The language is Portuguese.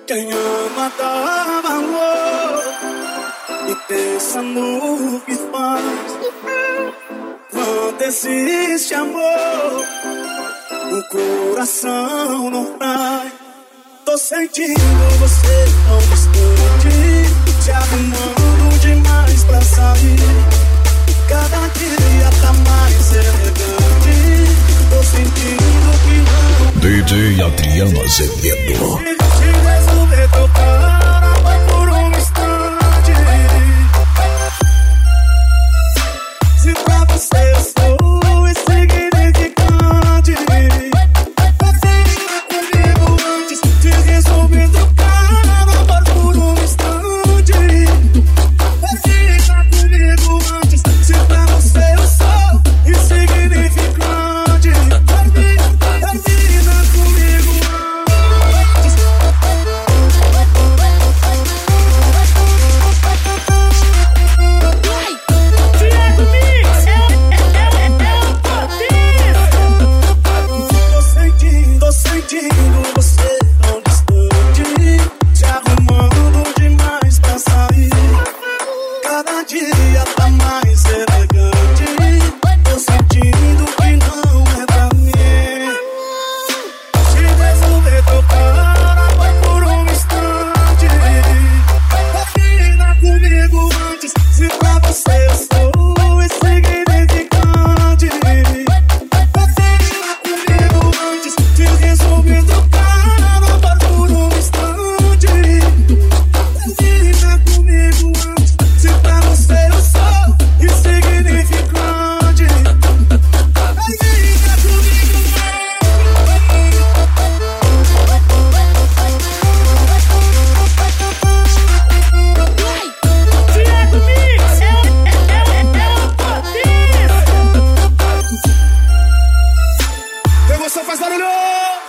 Quem ama dá valor e pensa no que faz. Quando existe amor, o coração não trai. Tô sentindo você tão distante, te arrumando demais pra sair. Cada dia tá mais elegante. Tô sentindo que não. DJ Adriano Azevedo. Se resolver tocar, vai por um instante. Se pra você eu sou insignificante, você fica comigo antes. Se resolver tocar, vai por um instante. Você fica comigo antes. Se pra você eu sou insignificante, termina comigo antes. Tiago Mix, tô sentindo você tão distante, te arrumando demais pra sair. Cada dia tá mais elegante. Tô sentindo que não é pra mim. Se resolver tocar, vai por um instante. Termina comigo antes. Se pra você eu sou insignificante, termina comigo antes. Se resolver tocar, vai por um instante. Termina comigo antes. Se pra você eu sou insignificante, termina comigo Tiago Mix, Emoção faz barulho!